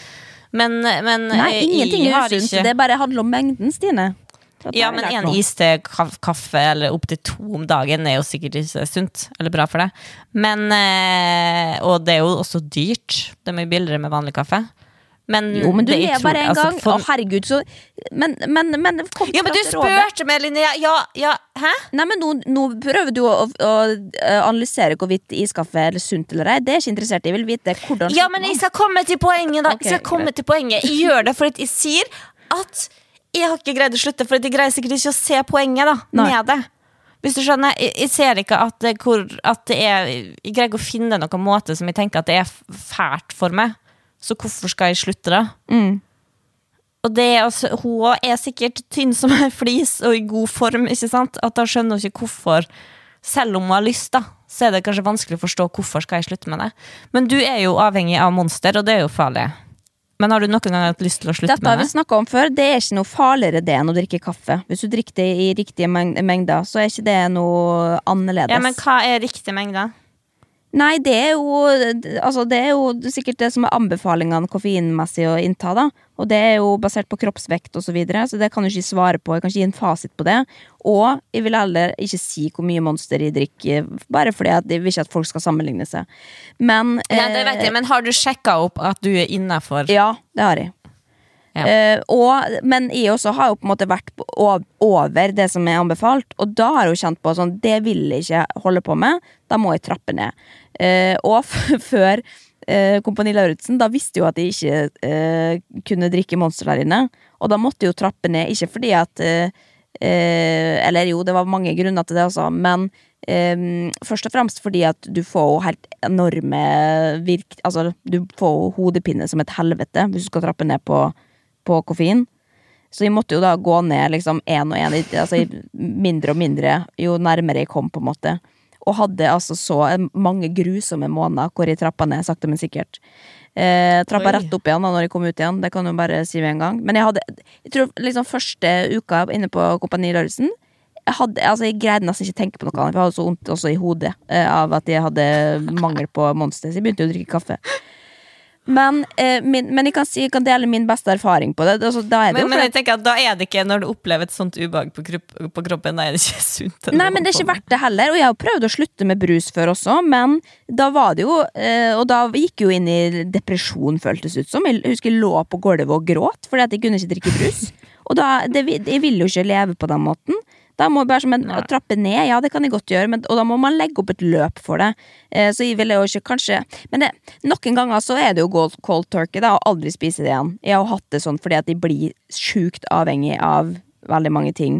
Men, men Nei, jeg- ingenting jeg er har usunt. ikke- Det bare handler om mengden, Stine. Dette Ja, har jeg men lært en nå. iste kaf- kaffe eller opp til to om dagen er jo sikkert ikke sunt, eller bra for det. Men, eh, og det er jo også dyrt. Det er mye billigere med vanlig kaffe. Men Jo, men du det er lever bare en utrolig- altså, gang. for- Å, herregud, så Men, men, men kom Ja, men du til dette rådet. spurte meg, Linnea. Ja, ja, hæ? Nei, men nå, nå prøver du å, å, å analysere hvorvidt iskaffe er sunt eller ei. Det er jeg ikke interessert i. Jeg vil vite hvordan Ja, men jeg skal komme til poenget da. Ok, Jeg skal komme greit. til poenget. Jeg gjør det for at jeg sier at jeg har ikke greid å slutte, for at jeg greier sikkert ikke å se poenget da, Nei. med det. Hvis du skjønner, jeg, jeg ser ikke at det, hvor, at det er, jeg greier ikke å finne noen måte som jeg tenker at det er fælt for meg. Så hvorfor skal jeg slutte da? Mm. Og det er altså, hun er sikkert tynn som en flis og i god form, ikke sant? At da skjønner hun ikke hvorfor, selv om hun har lyst da, så er det kanskje vanskelig å forstå hvorfor skal jeg slutte med det. Men du er jo avhengig av Monster, og det er jo farlig. Men har du noen gang hatt lyst til å slutte Dette har med vi det? snakket om før. Det er ikke noe farligere det enn å drikke kaffe. Hvis du drikker det i riktige meng- mengder, så er ikke det noe annerledes. Ja, men hva er riktig mengde? Nei, det er jo Altså, det er jo sikkert det som er anbefalingene koffeinmessig å innta, da. Og det er jo basert på kroppsvekt og så videre, så det kan du ikke svare på. Jeg kan ikke gi en fasit på det. Og jeg vil heller ikke si hvor mye Monster jeg drikker, bare fordi at jeg vil ikke at folk skal sammenligne seg. Men Ja, det vet jeg, men har du sjekket opp at du er innenfor? Ja, det har jeg. Ja. Eh, og, men jeg også har jo på en måte vært på- o- over det som er anbefalt, og da har jeg jo kjent på sånn, det vil jeg ikke holde på med, da må jeg trappe ned. Eh, og f før eh, Kompani Lauritzen, da visste jeg jo at jeg ikke eh, kunne drikke Monster der inne, og da måtte jeg jo trappe ned, ikke fordi at eh, eh, eller jo, det var mange grunner til det også, men eh, først og fremst fordi at du får jo helt enorme virk, altså du får jo hodepine som et helvete hvis du skal trappe ned på på koffein. Så jeg måtte jo da gå ned liksom en og en, altså mindre og mindre, jo nærmere jeg kom på en måte. Og hadde altså så mange grusomme måneder hvor jeg trappa ned, sakte men sikkert. Eh, trappa Oi. rett opp igjen da når jeg kom ut igjen, det kan jeg bare si med en gang. Men jeg hadde, jeg tror liksom første uka inne på Kompani Lauritzen, jeg hadde, altså jeg greide nesten ikke tenke på noe annet, for jeg hadde så vondt også i hodet eh, av at jeg hadde mangel på Monster, så jeg begynte jo å drikke kaffe. Men, eh, min, men jeg, kan si, jeg kan dele min beste erfaring på det. Altså, da er det Men, jo men fordi- jeg tenker at da er det ikke, når du opplever et sånt ubehag på, kropp, på kroppen, da er det ikke sunt. Nei, men det er ikke verdt det heller. Og jeg har jo prøvd å slutte med brus før også, men da var det jo eh, Og da gikk jeg jo inn i depresjon, føltes ut som. Jeg husker jeg lå på gulvet og gråt fordi at jeg kunne ikke drikke brus. Og da, det, jeg vil jo ikke leve på den måten. Da må jeg bare som en, Nei. trappe ned, ja det kan jeg godt gjøre, men, og da må man legge opp et løp for det. Eh, så jeg ville jo ikke kanskje Men det, noen ganger så er det jo cold, cold turkey, da, og aldri spise det igjen. Jeg har jo hatt det sånn fordi at jeg blir sjukt avhengig av veldig mange ting.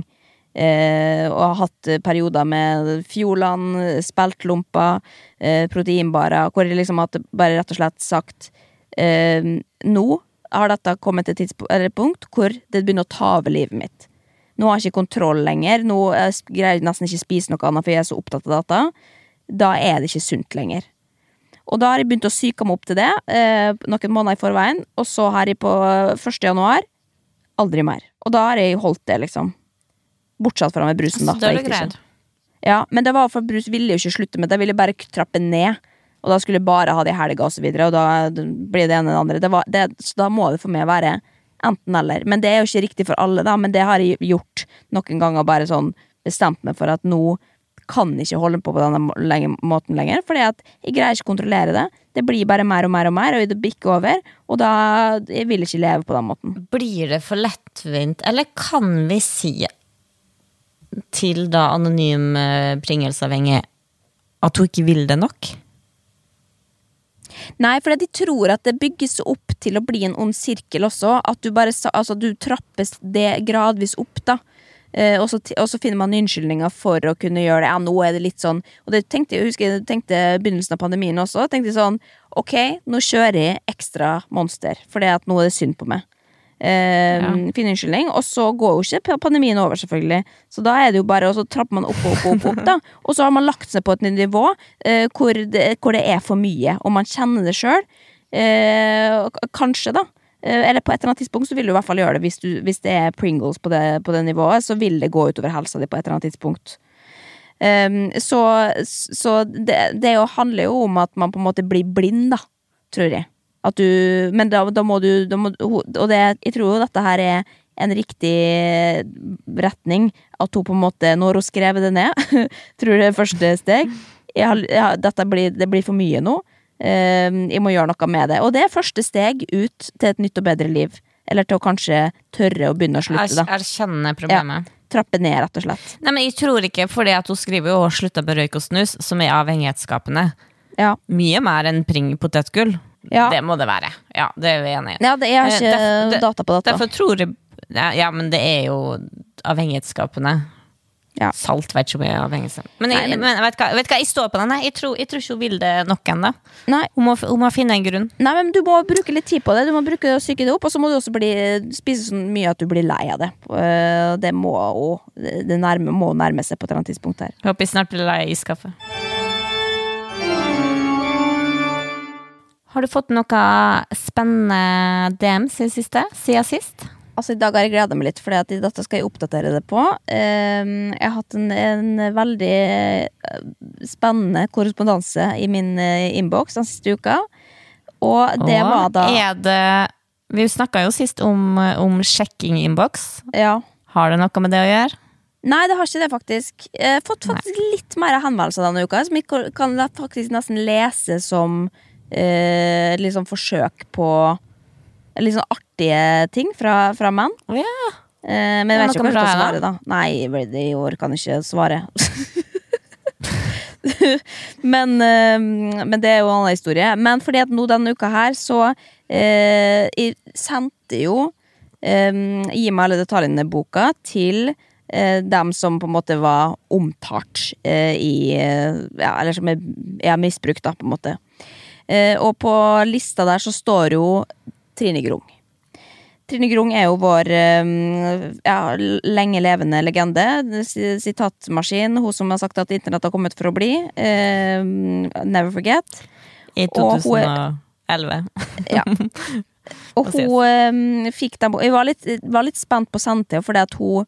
Eh, og har hatt eh, perioder med Fjordland, speltlomper, eh, proteinbarer, hvor jeg liksom har bare rett og slett sagt eh, nå har dette kommet til et tidspunkt, eller et punkt hvor det begynner å ta over livet mitt. Nå har jeg ikke kontroll lenger. Nå eh, greier jeg nesten ikke spise noe annet, for jeg er så opptatt av dette. Da er det ikke sunt lenger. Og da har jeg begynt å syke meg opp til det, eh, noen måneder i forveien, og så har jeg på første januar aldri mer. Og da har jeg holdt det, liksom. Bortsatt fra med brusen, da. Så da er gikk det det greit. ikke. Ja, men det var for brus ville jeg jo ikke slutte med. Da ville jeg bare trappe ned. Og da skulle jeg bare ha det i helga og så videre, og da blir det ene eller andre. Det var, det, så da må det for meg være enten eller. Men det er jo ikke riktig for alle, da. Men det har jeg gjort noen ganger, bare sånn bestemt meg for at nå kan jeg ikke holde på på denne må- lenge, måten lenger, fordi at jeg greier ikke å kontrollere det. Det blir bare mer og mer og mer, og det bikker over, og da jeg vil ikke leve på den måten. Blir det for lettvint, eller kan vi si til da anonym eh, pringelsavhengig at hun ikke vil det nok? Nei, for de tror at det bygges opp til å bli en ond sirkel også, at du bare, sa- altså du trappes det gradvis opp da, eh, og, så, ti- og så finner man unnskyldninger for å kunne gjøre det, ja, nå er det litt sånn, og det tenkte jeg, husker jeg tenkte begynnelsen av pandemien også, tenkte jeg sånn, ok, nå kjører jeg ekstra monster, for det at nå er det synd på meg. Eh, Ja. finne unnskyldning, og så går jo ikke pandemien over selvfølgelig, så da er det jo bare, og så trapper man opp og opp og opp, opp da, og så har man lagt seg på et nivå eh, hvor, det, hvor det er for mye, og man kjenner det selv, eh, og k- kanskje da, eller på et eller annet tidspunkt så vil du i hvert fall gjøre det hvis, du, hvis det er Pringles på det, på det nivået, så vil det gå utover helsa di på et eller annet tidspunkt. Um, så så det, det jo handler jo om at man på en måte blir blind, da, tror jeg. At du, men da, da må du, da må, og det, jeg tror jo dette her er en riktig retning, at hun på en måte, når hun skrev det ned, tror det er første steg, jeg har, jeg, dette blir, det blir for mye nå, Uh, jeg må gjøre noe med det. Og det er første steg ut til et nytt og bedre liv. Eller til å kanskje tørre å begynne å slutte, da. Erkjenne problemet. Ja, trappe ned, rett og slett. Nei, men jeg tror ikke, fordi at hun skriver jo å slutte med røyk og snus, som er avhengighetsskapende. Ja. Mye mer enn pring potetgull. Ja. Det må det være. Ja, det er vi enige i. Ja, det, jeg har ikke Eh, derfor- det- data på dette. Derfor tror jeg ja, ja, men det er jo avhengighetsskapende. Ja. Salt vet ikke om jeg er avhengig. Men, jeg, Nei, men- men vet, hva, vet hva, jeg står på den. Jeg tror, jeg tror ikke hun vil det nok ennå. Nei. Hun, må- hun må finne en grunn. Nei, men du må bruke litt tid på det. Du må bruke det og psyke det opp, og så må du også bli, spise så mye at du blir lei av det. Uh, Det må også, det nærme, må nærme seg på et eller annet tidspunkt her. Jeg håper jeg snart blir lei iskaffe. Har du fått noe spennende D M siden siste? Siden sist? Altså, i dag har jeg gledet meg litt, for dette skal jeg oppdatere det på. Um, jeg har hatt en, en veldig eh, spennende korrespondanse i min uh, inbox den siste uka. Og det Og var da er det, vi snakket jo sist om, om sjekking inbox. Ja. Har det noe med det å gjøre? Nei, det har ikke det, faktisk. Jeg har fått faktisk litt mer henvendelser denne uka, som jeg kan- kan faktisk nesten lese som eh, litt sånn forsøk på litt sånn artige ting fra, fra menn. Å ja. Eh, men jeg Ja, vet ikke noe hva jeg skal bra, da. svare, da. Nei, i år kan jeg ikke svare. men, eh, men det er jo en annen historie. Men fordi at nå denne uka her, så eh, jeg sendte jo eh, Gi meg alle detaljene i boka til eh, dem som på en måte var omtalt eh, i eh, ja, eller som er, er misbrukt, da, på en måte. Eh, og på lista der så står jo Trine Grung. Trine Grung er jo vår eh, ja, lenge levende legende, si- sitatmaskin, hun som har sagt at internett har kommet for å bli. Eh, never forget. I Og hun er- tjuetusen og elleve. Ja. Og Hva sies? hun um, fikk dem Jeg var litt, var litt spent på sendetid, fordi at hun,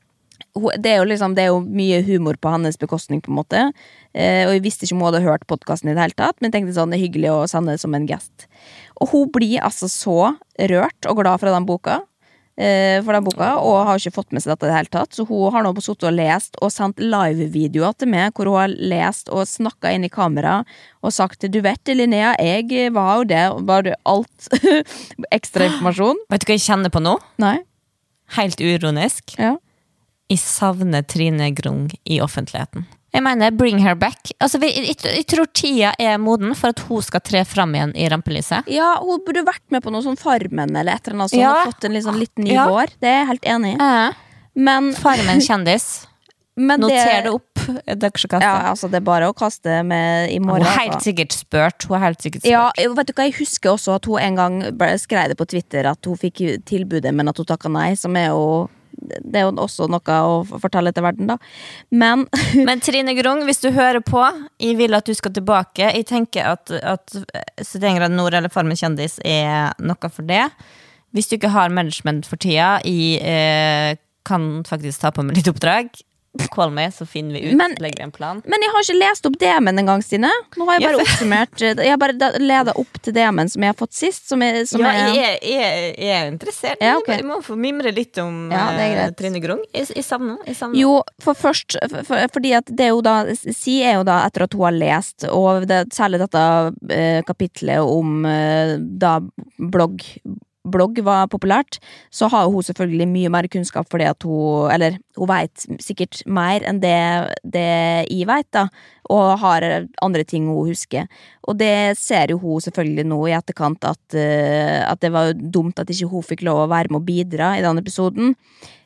hun det, er jo liksom, det er jo mye humor på hennes bekostning, på en måte. Eh, og jeg visste ikke om hun hadde hørt podcasten i det hele tatt, men jeg tenkte sånn, det er hyggelig å sende det som en gest. Og hun blir altså så rørt og glad fra den boka, eh, for den boka, og har ikke fått med seg dette i det hele tatt. Så hun har nå sittet og lest og sendt live-videoer til meg, hvor hun har lest og snakket inn i kamera og sagt, du vet Linnea, jeg var jo det, og bare alt ekstra informasjon. Vet du hva jeg kjenner på nå? Nei, Helt uironisk. ja. Jeg savner Trine Grung i offentligheten. Jeg mener, bring her back. Altså, vi, jeg, jeg tror tida er moden for at hun skal tre fram igjen i rampelyset. Ja, hun burde vært med på noe sånn Farmen eller et eller annet sånt, Ja. og fått en litt sånn litt ny Ja. vår. Det er jeg helt enig i. Eh, Men, Farmen kjendis. men Noter det opp. Dere skal Ja, kaste. altså, det er bare å kaste med i Hun morgen. er helt altså. sikkert spurt. Hun er helt sikkert spurt. Ja, jeg- vet du hva, jeg husker også at hun en gang bare skrev det på Twitter at hun fikk tilbudet, men at hun takket nei, som er jo det er jo også noe å fortelle til verden, da. Men Men Trine Grung, hvis du hører på, jeg vil at du skal tilbake. Jeg tenker at, at syttien grader nord eller Farmen kjendis er noe for det. Hvis du ikke har management for tida, jeg eh, kan faktisk ta på meg litt oppdrag. Call me, så finner vi ut. Men- legger en plan. Men jeg har ikke lest opp D M-en en gang, Stine. Nå har jeg bare oppsummert Jeg har bare ledet opp til D M-en som jeg har fått sist, som er, som Ja, er jeg er, jeg, er, jeg er interessert. Ja, ok. Jeg må få mimre litt om Ja, det er eh, greit. Trine Grung. Jeg, jeg savner jeg savner. Jo, for først for, for, Fordi at det er jo da Si er jo da etter at hun har lest, og det, særlig dette eh, kapitlet om eh, da blogg blogg var populært, så har hun selvfølgelig mye mer kunnskap fordi at hun, eller hun vet sikkert mer enn det, det jeg vet da, og har andre ting hun husker. Og det ser jo hun selvfølgelig nå i etterkant at, uh, at det var dumt at ikke hun fikk lov å være med å bidra i den episoden.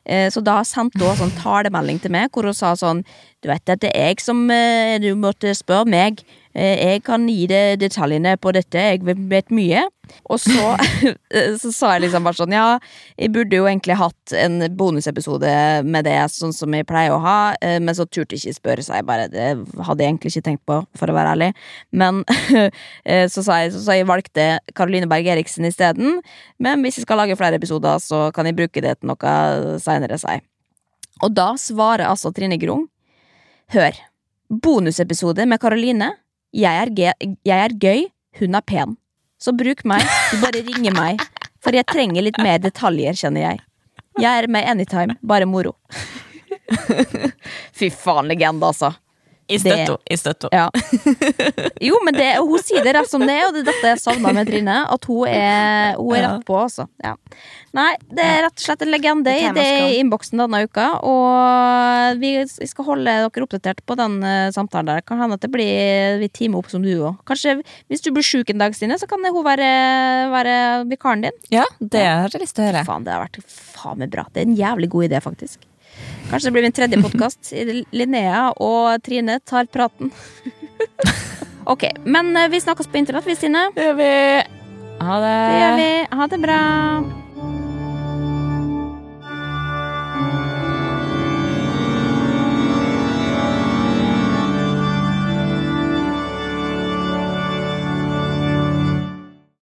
Eh, så da sendte hun sånn talemelding til meg, hvor hun sa sånn, du vet at det er jeg som, eh, du måtte spørre meg, eh, jeg kan gi deg detaljene på dette, jeg vet mye. Og så, så sa jeg liksom bare sånn, ja, jeg burde jo egentlig hatt en bonusepisode med det, sånn som jeg pleier å ha, eh, men så turte jeg ikke spørre, så jeg bare, det hadde jeg egentlig ikke tenkt på, for å være ærlig. Men eh, så sa jeg, så sa jeg valgte Karoline Berg Eriksen i stedet, men hvis jeg skal lage flere episoder, så kan jeg bruke det til noe senere, sa jeg. Og da svarer altså Trine Grung, hør, bonusepisode med Karoline, jeg er, ge- jeg er gøy, hun er pen. Så bruk meg, du bare ringer meg, for jeg trenger litt mer detaljer, kjenner jeg. Jeg er med anytime, bare moro. Fy faen, legende, altså. I støtto, i støtto. Ja. Jo, men det, hun sier det rett som det, og det er dette jeg savner med Trine, at hun er, hun er rett på, altså. Ja. Nei, det er rett og slett en legende i det i innboksen denne uka, og vi skal holde dere oppdatert på den uh, samtalen der. Kan hende at det blir vi teamer opp som du også. Kanskje, hvis du blir syk en dag, Stine, så kan hun være, være vikaren din. Ja, det har jeg lyst til å høre. Faen, det har vært faen meg bra. Det er en jævlig god idé, faktisk. Kanskje det blir min tredje podcast. Linnea og Trine tar praten. Ok, men vi snakkes på internett, vi, Stine. Det gjør vi. Ha det. Det gjør vi. Ha det bra.